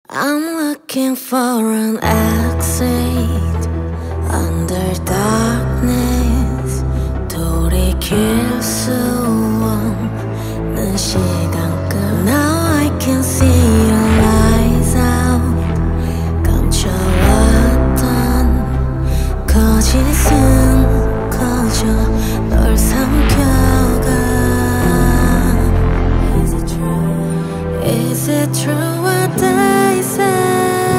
I'm looking for an exit under darkness. 돌이킬 수 없는 시간끝. Now I can see your lights out. 감춰왔던 거짓은 커져 널 삼켜가. Is it true what they say?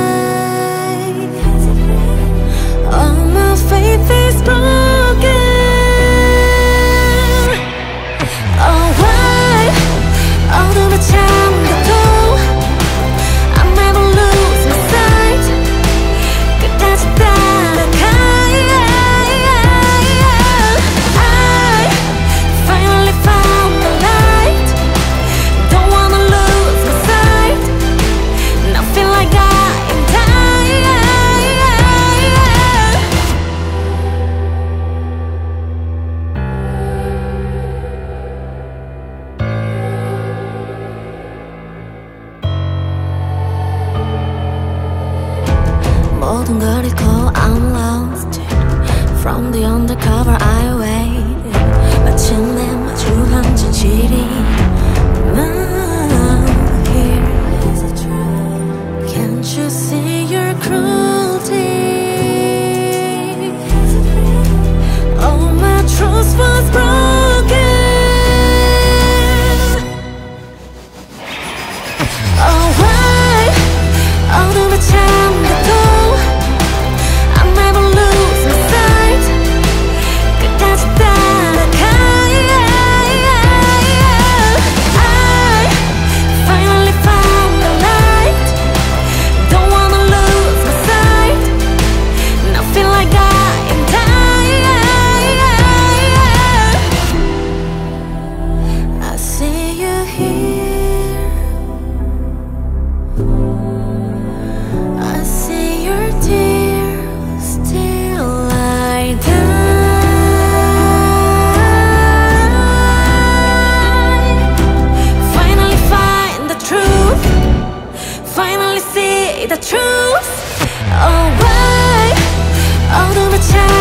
All my faith is broken. Oh why 어둠에 잠겨도 I never lose my sight. 끝까지 따라가. I finally found the light. Don't wanna lose my sight. Now feel like I am dying. 모든 걸 잃고 I'm lost. From the undercover I wait. 마침내 마주한 진실이 now here. Can't you see your cruelty? All my trust was broken. Oh why 어둠에 잠겨도 I never lose my sight. 끝까지 따라가. I finally found the light. Don't wanna lose my sight. Now feel like I am dying. I see you here. I see your tears till I die. Finally find the truth. Finally see the truth. Oh why 어둠에